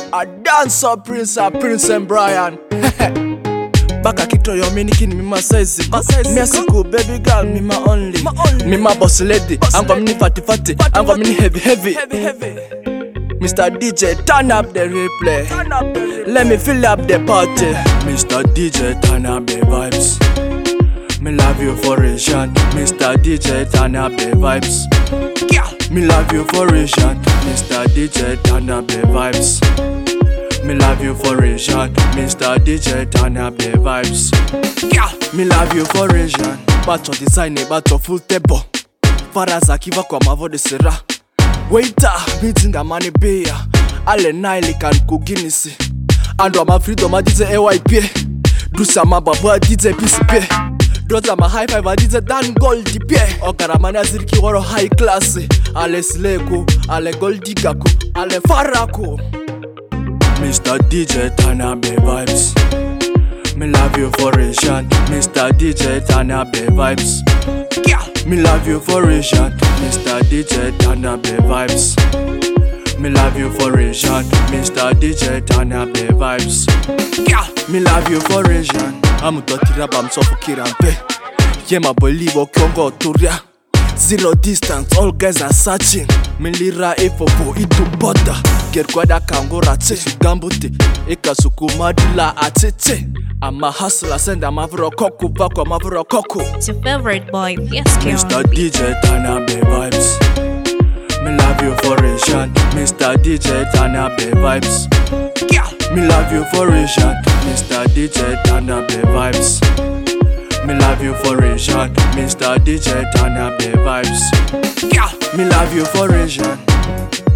A dancer prince and Brian. Baka kito yo mini kin me my size. Mexico baby girl me my only. Me my boss lady. I'm coming fatty. I'm coming heavy. Mr. DJ, turn up the replay. Let me fill up the party. Mr. DJ, turn up the vibes. Me love you for a shot. Mr. DJ, turn up the vibes. Me love you for a shot. Mr. DJ, turn up the vibes. Me love you for a shot. Mr. DJ, turn up the vibes. Me love you for a shot. Bato design, bato full table. Faraza kiva kwa mavo de sera. Waiter, mitinga mani beer. Ale naili kan kuginisi. Ando ma freedom a DJ AYP. Dusa ma babu a DJ PCP. Dota ma high five a DJ Dan Goldie Pie. Okara mani ziriki waro high class. Ale Sileko, ale Goldie Gako, ale Farako. Mr. DJ, turn up the vibes. Me love you for a shot. Mr. DJ, turn up the vibes. Me love you for a shot. Mr. DJ, turn up the vibes. Me love you for a shot. Mr. DJ, turn up the vibes. Me love you for a shot. I'm dotira bam sofukira mpe. Yema bolivo kyongo turia. Zero distance, all guys are searching. Milira efopo itu bota. Gerkwada kangora tse sugambute. Eka sukumadila atete. I'm a hustler, send a mavro koku, back on mavro koku. It's your favorite boy, yes, Mr. DJ, turn up the vibes. Me love you for a shot. Mr. DJ, turn up the vibes. Me love you for a shot. Mr. DJ, turn up the vibes. Me love you for a shot. Mr. DJ, turn up the vibes. Me love you for a shot.